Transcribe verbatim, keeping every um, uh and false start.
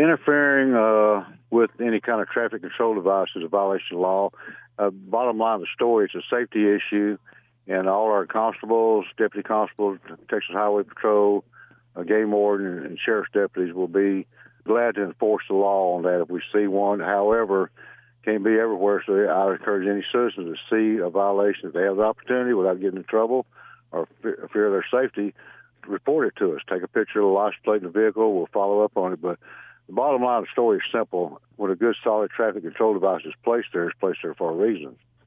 interfering uh, with any kind of traffic control device is a violation of law. Uh, bottom line of the story, it's a safety issue, and all our constables, deputy constables, Texas Highway Patrol, uh, game warden, and sheriff's deputies will be glad to enforce the law on that if we see one. However, can't be everywhere, so I encourage any citizens to see a violation, if they have the opportunity without getting in trouble or fear, fear of their safety, report it to us. Take a picture of the license plate in the vehicle. We'll follow up on it. But the bottom line of the story is simple. When a good, solid traffic control device is placed there, it's placed there for a reason.